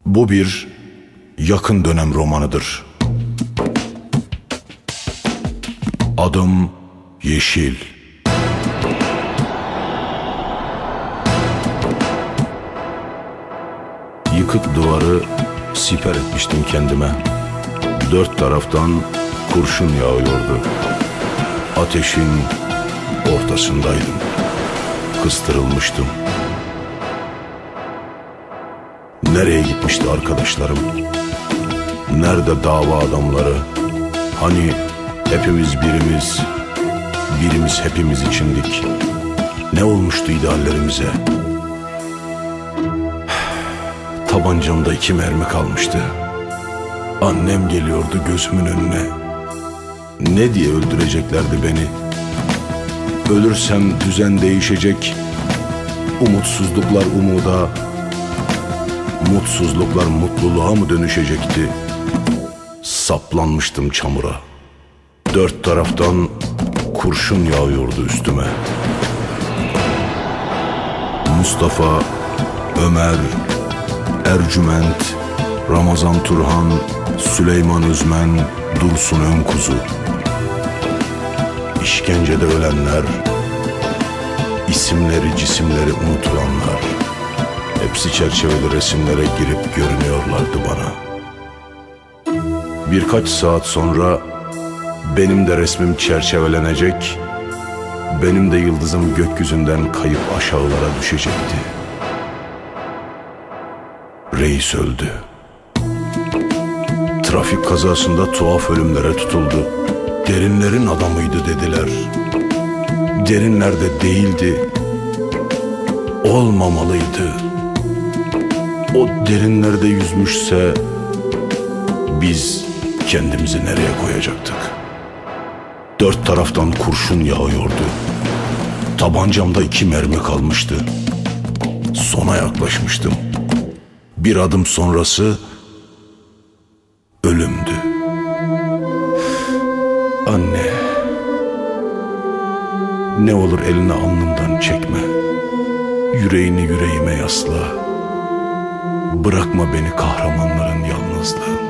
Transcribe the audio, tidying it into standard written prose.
Bu bir yakın dönem romanıdır. Adım Yeşil. Yıkık duvarı siper etmiştim kendime. Dört taraftan kurşun yağıyordu. Ateşin ortasındaydım. Kıstırılmıştım. Nereye gitmişti arkadaşlarım? Nerede dava adamları? Hani hepimiz birimiz, birimiz hepimiz içindik. Ne olmuştu ideallerimize? Tabancamda 2 mermi kalmıştı. Annem geliyordu gözümün önüne. Ne diye öldüreceklerdi beni? Ölürsem düzen değişecek. Umutsuzluklar umuda, mutsuzluklar mutluluğa mı dönüşecekti? Saplanmıştım çamura. Dört taraftan kurşun yağıyordu üstüme. Mustafa, Ömer, Ercüment, Ramazan Turhan, Süleyman Özmen, Dursun Önkuzu. İşkencede ölenler, isimleri cisimleri unutulanlar. Hepsi çerçeveli resimlere girip görünüyorlardı bana. Birkaç saat sonra benim de resmim çerçevelenecek, benim de yıldızım gökyüzünden kayıp aşağılara düşecekti. Reis öldü. Trafik kazasında tuhaf ölümlere tutuldu. Derinlerin adamıydı dediler. Derinlerde değildi. Olmamalıydı. O derinlerde yüzmüşse biz kendimizi nereye koyacaktık? Dört taraftan kurşun yağıyordu. Tabancamda 2 mermi kalmıştı. Sona yaklaşmıştım. Bir adım sonrası ölümdü. Anne, ne olur elini alnımdan çekme. Yüreğini yüreğime yasla. Bırakma beni kahramanların yalnızlığı.